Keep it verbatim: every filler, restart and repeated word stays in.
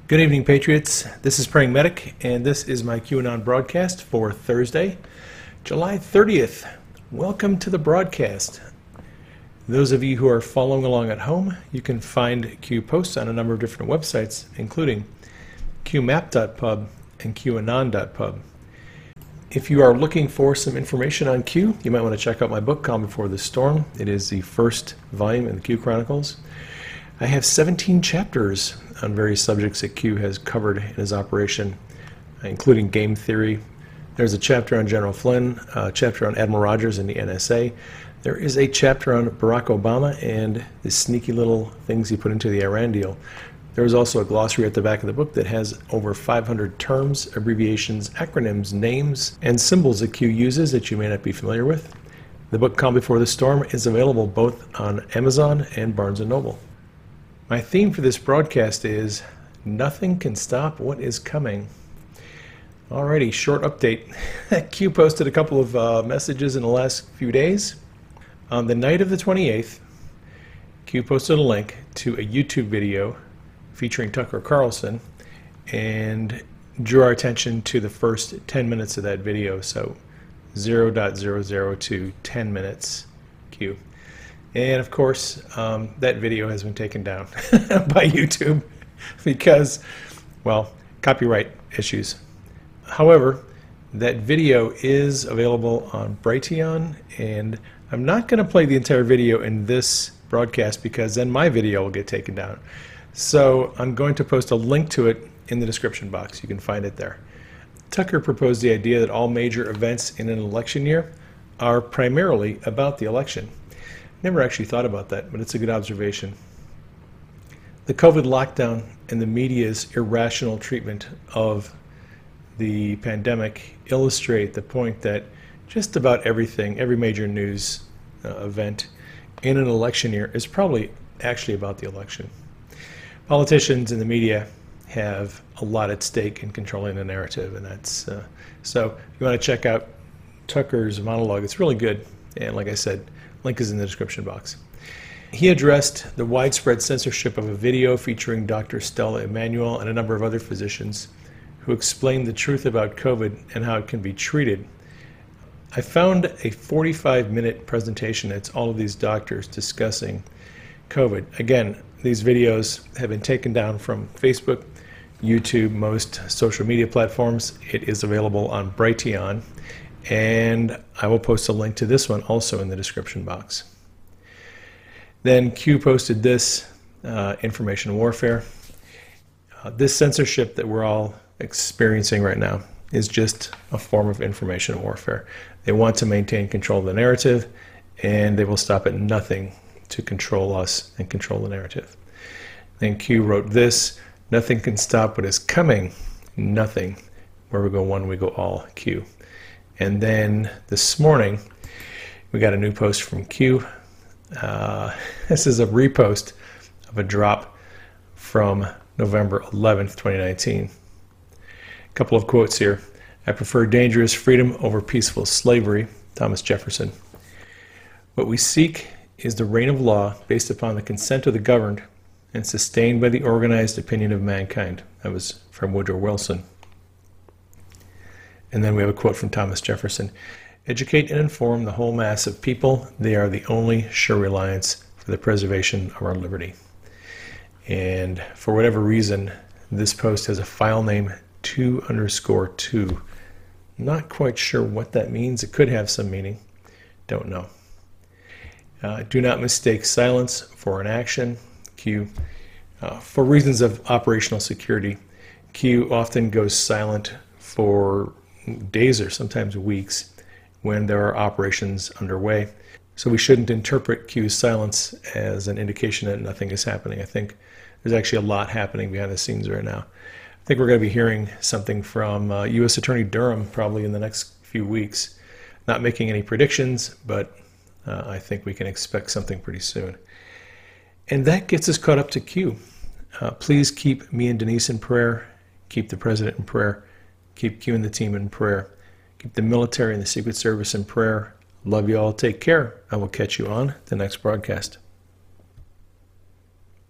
Good evening, Patriots. This is Praying Medic, and this is my QAnon broadcast for Thursday, July thirtieth. Welcome to the broadcast. Those of you who are following along at home, you can find Q posts on a number of different websites, including Q map dot pub and Q anon dot pub. If you are looking for some information on Q, you might want to check out my book, Calm Before the Storm. It is the first volume in the Q Chronicles. I have seventeen chapters on various subjects that Q has covered in his operation, including game theory. There's a chapter on General Flynn, a chapter on Admiral Rogers and the N S A. There is a chapter on Barack Obama and the sneaky little things he put into the Iran deal. There is also a glossary at the back of the book that has over five hundred terms, abbreviations, acronyms, names, and symbols that Q uses that you may not be familiar with. The book Calm Before the Storm is available both on Amazon and Barnes and Noble. My theme for this broadcast is Nothing Can Stop What Is Coming. Alrighty, short update. Q posted a couple of uh, messages in the last few days. On the night of the twenty-eighth, Q posted a link to a YouTube video featuring Tucker Carlson and drew our attention to the first ten minutes of that video. So zero point zero zero to ten minutes Q. And of course, um, that video has been taken down by YouTube because, well, copyright issues. However, that video is available on Brighteon, and I'm not going to play the entire video in this broadcast because then my video will get taken down. So I'm going to post a link to it in the description box. You can find it there. Tucker proposed the idea that all major events in an election year are primarily about the election. Never actually thought about that, but it's a good observation. The COVID lockdown and the media's irrational treatment of the pandemic illustrate the point that just about everything, every major news uh, event in an election year is probably actually about the election. Politicians and the media have a lot at stake in controlling the narrative, and that's uh, so if you want to check out Tucker's monologue, it's really good, and like I said, link is in the description box. He addressed the widespread censorship of a video featuring Doctor Stella Immanuel and a number of other physicians who explained the truth about COVID and how it can be treated. I found a forty-five minute presentation that's all of these doctors discussing COVID. Again, these videos have been taken down from Facebook, YouTube, most social media platforms. It is available on Brighteon, and I will post a link to this one also in the description box. Then Q posted this, uh, information warfare. Uh, this censorship that we're all experiencing right now is just a form of information warfare. They want to maintain control of the narrative, and they will stop at nothing to control us and control the narrative. Then Q wrote this, nothing can stop what is coming, nothing. Where we go one, we go all, Q. And then this morning, we got a new post from Q. Uh, this is a repost of a drop from November eleventh, twenty nineteen. A couple of quotes here. I prefer dangerous freedom over peaceful slavery, Thomas Jefferson. What we seek is the reign of law based upon the consent of the governed and sustained by the organized opinion of mankind. That was from Woodrow Wilson. And then we have a quote from Thomas Jefferson. Educate and inform the whole mass of people. They are the only sure reliance for the preservation of our liberty. And for whatever reason, this post has a file name two underscore two. Not quite sure what that means. It could have some meaning. Don't know. Uh, do not mistake silence for an action. Q. Uh, for reasons of operational security, Q often goes silent for days or sometimes weeks when there are operations underway. So we shouldn't interpret Q's silence as an indication that nothing is happening. I think there's actually a lot happening behind the scenes right now. I think we're going to be hearing something from uh, U S Attorney Durham probably in the next few weeks. Not making any predictions, but uh, I think we can expect something pretty soon. And that gets us caught up to Q. Uh, please keep me and Denise in prayer. Keep the president in prayer. Keep Q and the team in prayer. Keep the military and the Secret Service in prayer. Love you all. Take care. I will catch you on the next broadcast.